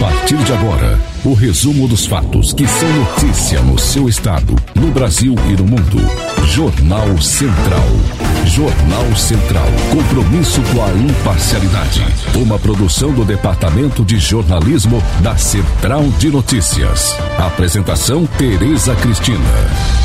partir de agora, o resumo dos fatos que são notícia no seu estado, no Brasil e no mundo. Jornal Central. Jornal Central. Compromisso com a imparcialidade. Uma produção do Departamento de Jornalismo da Central de Notícias. Apresentação: Tereza Cristina.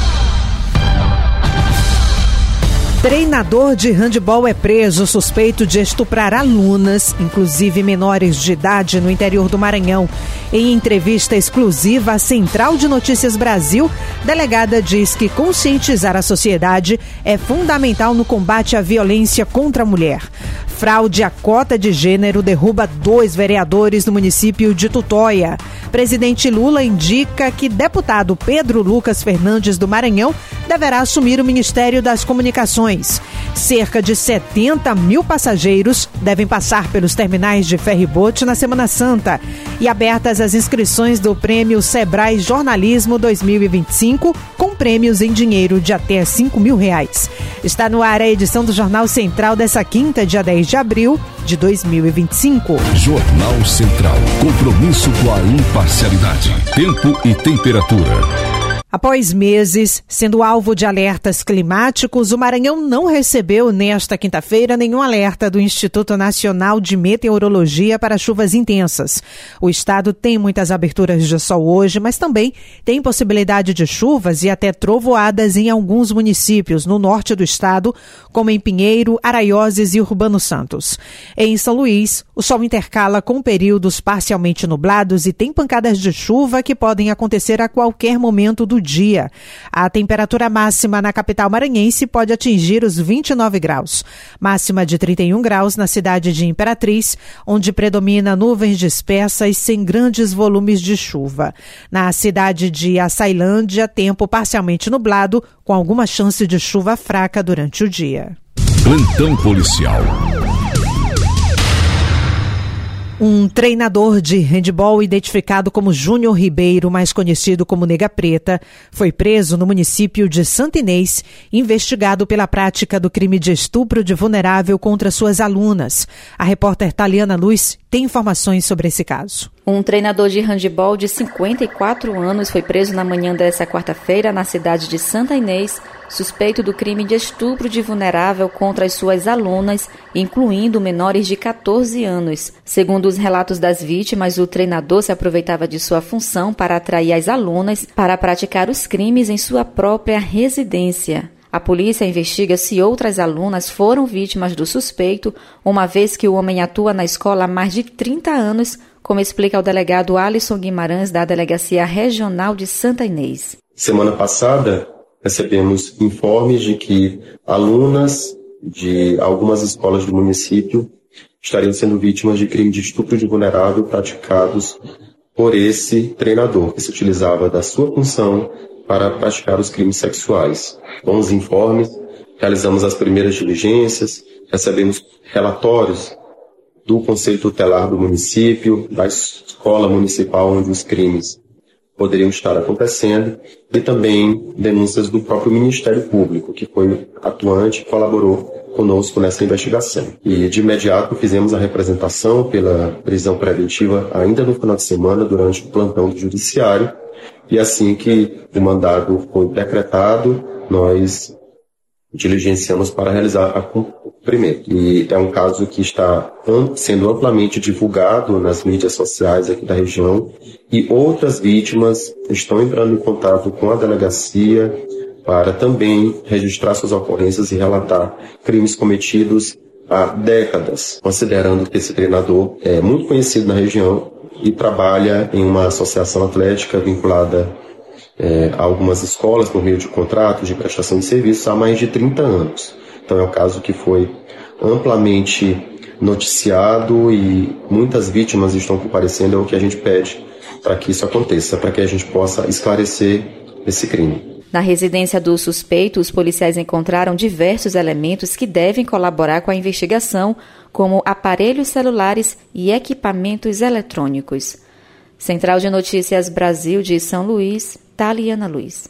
Treinador de handebol é preso suspeito de estuprar alunas, inclusive menores de idade, no interior do Maranhão. Em entrevista exclusiva à Central de Notícias Brasil, delegada diz que conscientizar a sociedade é fundamental no combate à violência contra a mulher. Fraude à cota de gênero derruba 2 vereadores no município de Tutóia. Presidente Lula indica que deputado Pedro Lucas Fernandes do Maranhão deverá assumir o Ministério das Comunicações. Cerca de 70 mil passageiros devem passar pelos terminais de ferry-boat na Semana Santa. E abertas as inscrições do Prêmio Sebrae Jornalismo 2025, com prêmios em dinheiro de até R$5.000. Está no ar a edição do Jornal Central dessa quinta, dia 10 de abril de 2025. Jornal Central. Compromisso com a imparcialidade. Tempo e temperatura. Após meses sendo alvo de alertas climáticos, o Maranhão não recebeu nesta quinta-feira nenhum alerta do Instituto Nacional de Meteorologia para chuvas intensas. O estado tem muitas aberturas de sol hoje, mas também tem possibilidade de chuvas e até trovoadas em alguns municípios no norte do estado, como em Pinheiro, Araioses e Urbano Santos. Em São Luís, o sol intercala com períodos parcialmente nublados e tem pancadas de chuva que podem acontecer a qualquer momento do dia. A temperatura máxima na capital maranhense pode atingir os 29 graus. Máxima de 31 graus na cidade de Imperatriz, onde predomina nuvens dispersas sem grandes volumes de chuva. Na cidade de Açailândia, tempo parcialmente nublado, com alguma chance de chuva fraca durante o dia. Plantão policial. Um treinador de handebol identificado como Júnior Ribeiro, mais conhecido como Nega Preta, foi preso no município de Santa Inês, investigado pela prática do crime de estupro de vulnerável contra suas alunas. A repórter Taliana Luz tem informações sobre esse caso. Um treinador de handebol de 54 anos foi preso na manhã desta quarta-feira na cidade de Santa Inês, suspeito do crime de estupro de vulnerável contra as suas alunas, incluindo menores de 14 anos. Segundo os relatos das vítimas, o treinador se aproveitava de sua função para atrair as alunas para praticar os crimes em sua própria residência. A polícia investiga se outras alunas foram vítimas do suspeito, uma vez que o homem atua na escola há mais de 30 anos, como explica o delegado Alisson Guimarães, da Delegacia Regional de Santa Inês. Semana passada, recebemos informes de que alunas de algumas escolas do município estariam sendo vítimas de crime de estupro de vulnerável praticados por esse treinador, que se utilizava da sua função para praticar os crimes sexuais. Com os informes, realizamos as primeiras diligências, recebemos relatórios do Conselho Tutelar do município, da escola municipal onde os crimes poderiam estar acontecendo, e também denúncias do próprio Ministério Público, que foi atuante e colaborou conosco nessa investigação. E de imediato fizemos a representação pela prisão preventiva ainda no final de semana, durante o plantão do Judiciário, e assim que o mandado foi decretado, nós diligenciamos para realizar o cumprimento. E é um caso que está sendo amplamente divulgado nas mídias sociais aqui da região, e outras vítimas estão entrando em contato com a delegacia para também registrar suas ocorrências e relatar crimes cometidos há décadas, considerando que esse treinador é muito conhecido na região e trabalha em uma associação atlética vinculada a algumas escolas por meio de contratos de prestação de serviços há mais de 30 anos. Então é um caso que foi amplamente noticiado e muitas vítimas estão comparecendo. É o que a gente pede para que isso aconteça, para que a gente possa esclarecer esse crime. Na residência do suspeito, os policiais encontraram diversos elementos que devem colaborar com a investigação, como aparelhos celulares e equipamentos eletrônicos. Central de Notícias Brasil de São Luís, Taliana Luz.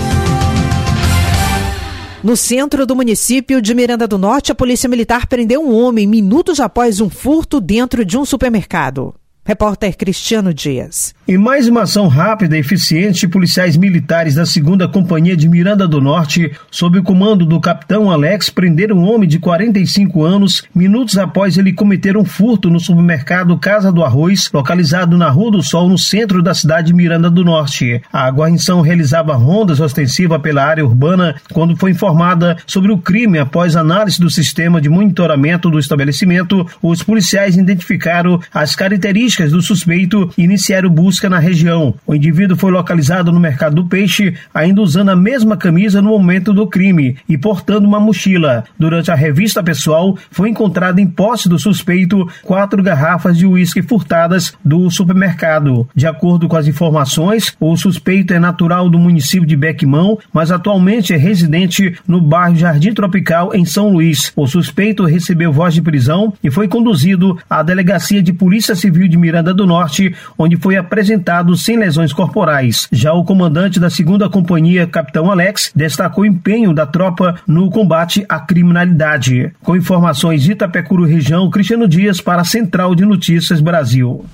No centro do município de Miranda do Norte, a Polícia Militar prendeu um homem minutos após um furto dentro de um supermercado. Repórter Cristiano Dias. Em mais uma ação rápida e eficiente, policiais militares da 2ª Companhia de Miranda do Norte, sob o comando do capitão Alex, prenderam um homem de 45 anos, minutos após ele cometer um furto no supermercado Casa do Arroz, localizado na Rua do Sol, no centro da cidade de Miranda do Norte. A guarnição realizava rondas ostensivas pela área urbana quando foi informada sobre o crime. Após análise do sistema de monitoramento do estabelecimento, os policiais identificaram as características do suspeito e iniciaram busca na região. O indivíduo foi localizado no mercado do peixe, ainda usando a mesma camisa no momento do crime e portando uma mochila. Durante a revista pessoal, foi encontrado em posse do suspeito 4 garrafas de uísque furtadas do supermercado. De acordo com as informações, o suspeito é natural do município de Bequimão, mas atualmente é residente no bairro Jardim Tropical, em São Luís. O suspeito recebeu voz de prisão e foi conduzido à Delegacia de Polícia Civil de Miranda do Norte, onde foi apresentado sem lesões corporais. Já o comandante da 2ª Companhia, capitão Alex, destacou o empenho da tropa no combate à criminalidade. Com informações de Itapecuru região, Cristiano Dias para a Central de Notícias Brasil.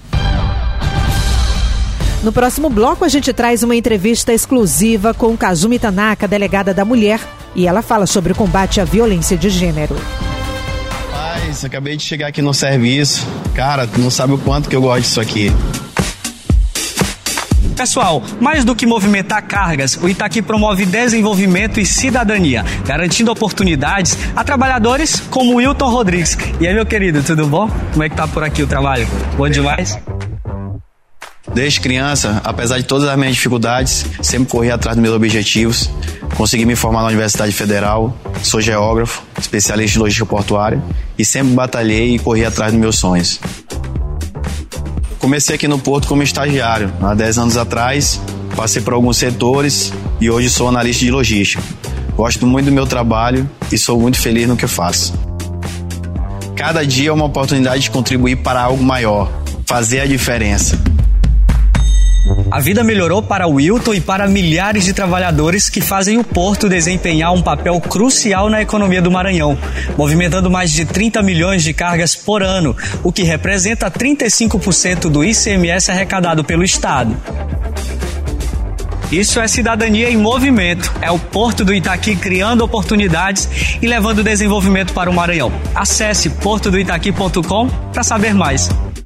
No próximo bloco, a gente traz uma entrevista exclusiva com Kazumi Tanaka, delegada da mulher, e ela fala sobre o combate à violência de gênero. Acabei de chegar aqui no serviço. Cara, tu não sabe o quanto que eu gosto disso aqui. Pessoal, mais do que movimentar cargas, o Itaqui promove desenvolvimento e cidadania, garantindo oportunidades a trabalhadores como o Wilton Rodrigues. E aí, meu querido, tudo bom? Como é que tá por aqui o trabalho? Bom demais? Desde criança, apesar de todas as minhas dificuldades, sempre corri atrás dos meus objetivos. Consegui me formar na Universidade Federal, sou geógrafo, especialista em logística portuária e sempre batalhei e corri atrás dos meus sonhos. Comecei aqui no Porto como estagiário, há 10 anos atrás, passei por alguns setores e hoje sou analista de logística. Gosto muito do meu trabalho e sou muito feliz no que faço. Cada dia é uma oportunidade de contribuir para algo maior, fazer a diferença. A vida melhorou para o Wilton e para milhares de trabalhadores que fazem o Porto desempenhar um papel crucial na economia do Maranhão, movimentando mais de 30 milhões de cargas por ano, o que representa 35% do ICMS arrecadado pelo Estado. Isso é cidadania em movimento. É o Porto do Itaqui criando oportunidades e levando desenvolvimento para o Maranhão. Acesse portodoitaqui.com para saber mais.